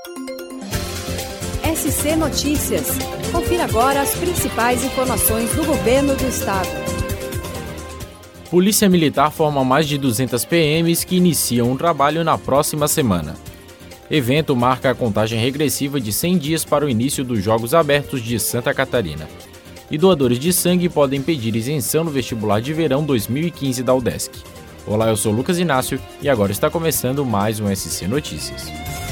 SC Notícias. Confira agora as principais informações do governo do estado. Polícia Militar forma mais de 200 PMs que iniciam um trabalho na próxima semana. Evento marca a contagem regressiva de 100 dias para o início dos Jogos Abertos de Santa Catarina. E doadores de sangue podem pedir isenção no vestibular de verão 2015 da UDESC. Olá, eu sou Lucas Inácio e agora está começando mais um SC Notícias.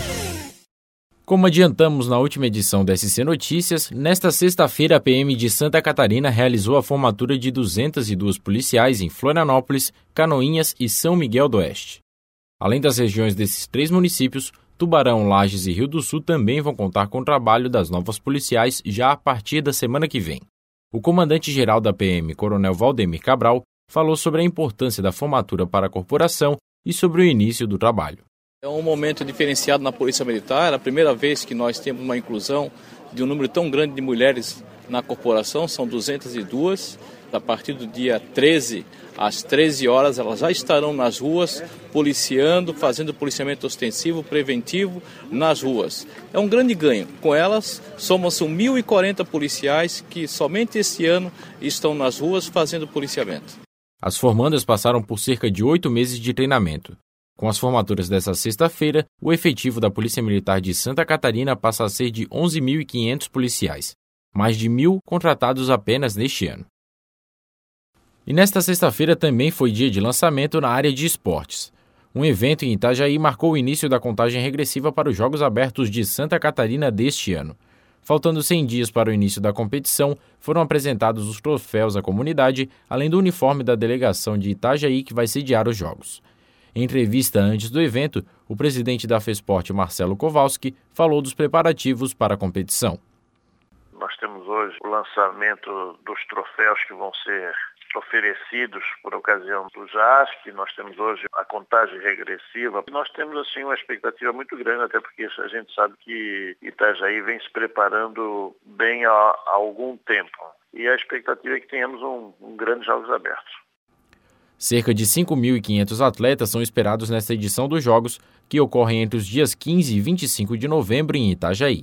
Como adiantamos na última edição da SC Notícias, nesta sexta-feira a PM de Santa Catarina realizou a formatura de 202 policiais em Florianópolis, Canoinhas e São Miguel do Oeste. Além das regiões desses três municípios, Tubarão, Lages e Rio do Sul também vão contar com o trabalho das novas policiais já a partir da semana que vem. O comandante-geral da PM, Coronel Valdemir Cabral, falou sobre a importância da formatura para a corporação e sobre o início do trabalho. É um momento diferenciado na Polícia Militar, é a primeira vez que nós temos uma inclusão de um número tão grande de mulheres na corporação, são 202. A partir do dia 13, às 13 horas, elas já estarão nas ruas, policiando, fazendo policiamento ostensivo, preventivo nas ruas. É um grande ganho. Com elas, somos 1.040 policiais que somente esse ano estão nas ruas fazendo policiamento. As formandas passaram por cerca de 8 meses de treinamento. Com as formaturas dessa sexta-feira, o efetivo da Polícia Militar de Santa Catarina passa a ser de 11.500 policiais, mais de 1.000 contratados apenas neste ano. E nesta sexta-feira também foi dia de lançamento na área de esportes. Um evento em Itajaí marcou o início da contagem regressiva para os Jogos Abertos de Santa Catarina deste ano. Faltando 100 dias para o início da competição, foram apresentados os troféus à comunidade, além do uniforme da delegação de Itajaí que vai sediar os Jogos. Em entrevista antes do evento, o presidente da FESPORT, Marcelo Kowalski, falou dos preparativos para a competição. Nós temos hoje o lançamento dos troféus que vão ser oferecidos por ocasião do JASC. Nós temos hoje a contagem regressiva. Nós temos assim uma expectativa muito grande, até porque a gente sabe que Itajaí vem se preparando bem há algum tempo. E a expectativa é que tenhamos um grande Jogos Abertos. Cerca de 5.500 atletas são esperados nesta edição dos Jogos, que ocorrem entre os dias 15 e 25 de novembro em Itajaí.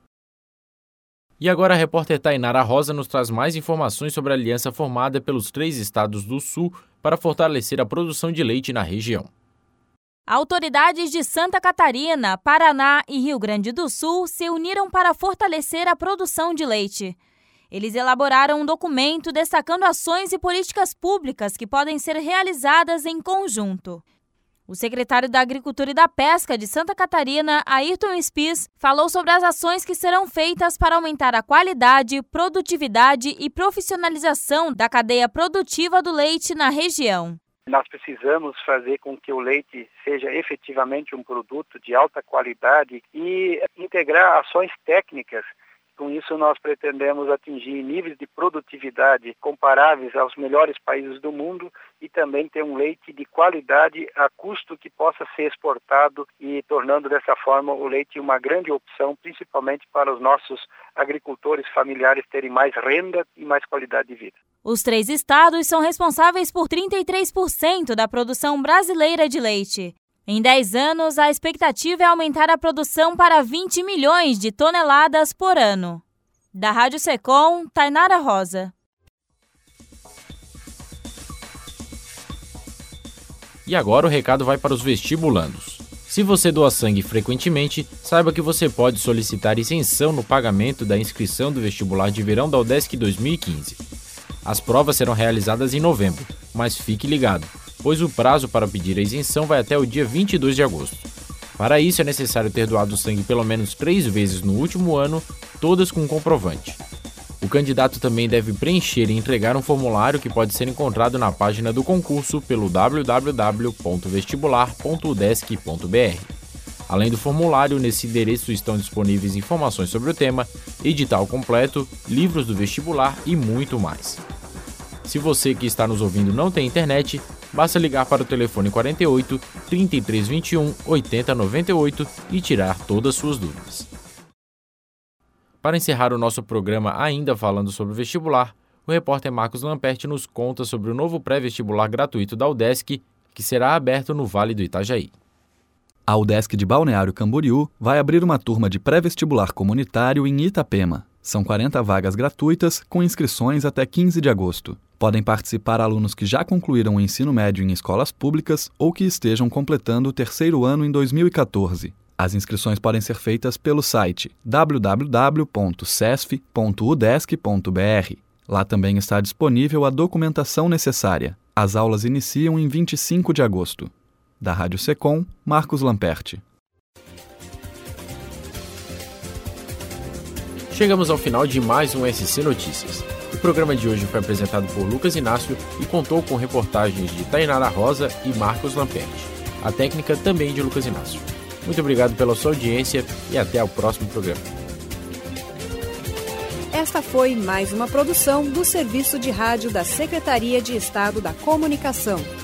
E agora a repórter Tainara Rosa nos traz mais informações sobre a aliança formada pelos 3 estados do Sul para fortalecer a produção de leite na região. Autoridades de Santa Catarina, Paraná e Rio Grande do Sul se uniram para fortalecer a produção de leite. Eles elaboraram um documento destacando ações e políticas públicas que podem ser realizadas em conjunto. O secretário da Agricultura e da Pesca de Santa Catarina, Ayrton Spies, falou sobre as ações que serão feitas para aumentar a qualidade, produtividade e profissionalização da cadeia produtiva do leite na região. Nós precisamos fazer com que o leite seja efetivamente um produto de alta qualidade e integrar ações técnicas. Com isso, nós pretendemos atingir níveis de produtividade comparáveis aos melhores países do mundo e também ter um leite de qualidade a custo que possa ser exportado e tornando dessa forma o leite uma grande opção, principalmente para os nossos agricultores familiares terem mais renda e mais qualidade de vida. Os 3 estados são responsáveis por 33% da produção brasileira de leite. Em 10 anos, a expectativa é aumentar a produção para 20 milhões de toneladas por ano. Da Rádio Secom, Tainara Rosa. E agora o recado vai para os vestibulandos. Se você doa sangue frequentemente, saiba que você pode solicitar isenção no pagamento da inscrição do vestibular de verão da UDESC 2015. As provas serão realizadas em novembro, mas fique ligado, pois o prazo para pedir a isenção vai até o dia 22 de agosto. Para isso, é necessário ter doado sangue pelo menos 3 vezes no último ano, todas com comprovante. O candidato também deve preencher e entregar um formulário que pode ser encontrado na página do concurso pelo www.vestibular.udesc.br. Além do formulário, nesse endereço estão disponíveis informações sobre o tema, edital completo, livros do vestibular e muito mais. Se você que está nos ouvindo não tem internet, basta ligar para o telefone 48 3321 8098 e tirar todas suas dúvidas. Para encerrar o nosso programa ainda falando sobre o vestibular, o repórter Marcos Lamperti nos conta sobre o novo pré-vestibular gratuito da UDESC, que será aberto no Vale do Itajaí. A UDESC de Balneário Camboriú vai abrir uma turma de pré-vestibular comunitário em Itapema. São 40 vagas gratuitas, com inscrições até 15 de agosto. Podem participar alunos que já concluíram o ensino médio em escolas públicas ou que estejam completando o terceiro ano em 2014. As inscrições podem ser feitas pelo site www.cesf.udesc.br. Lá também está disponível a documentação necessária. As aulas iniciam em 25 de agosto. Da Rádio Secom, Marcos Lamperti. Chegamos ao final de mais um SC Notícias. O programa de hoje foi apresentado por Lucas Inácio e contou com reportagens de Tainara Rosa e Marcos Lamperti. A técnica também de Lucas Inácio. Muito obrigado pela sua audiência e até o próximo programa. Esta foi mais uma produção do Serviço de Rádio da Secretaria de Estado da Comunicação.